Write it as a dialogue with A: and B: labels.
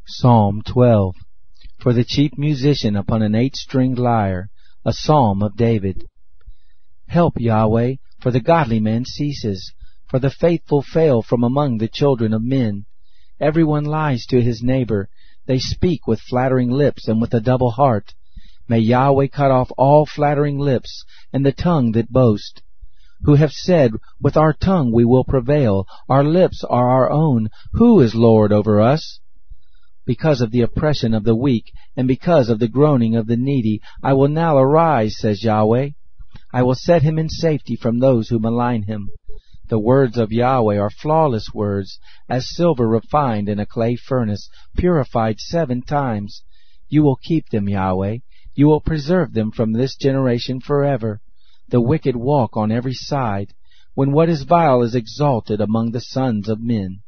A: Psalm 12. For the chief musician upon an 8-stringed lyre, a psalm of David. Help, Yahweh, for the godly man ceases, for the faithful fail from among the children of men. Everyone lies to his neighbor, they speak with flattering lips and with a double heart. May Yahweh cut off all flattering lips, and the tongue that boast. Who have said, with our tongue we will prevail, our lips are our own, who is Lord over us? Because of the oppression of the weak, and because of the groaning of the needy, I will now arise, says Yahweh. I will set him in safety from those who malign him. The words of Yahweh are flawless words, as silver refined in a clay furnace, purified 7 times. You will keep them, Yahweh. You will preserve them from this generation forever. The wicked walk on every side, when what is vile is exalted among the sons of men.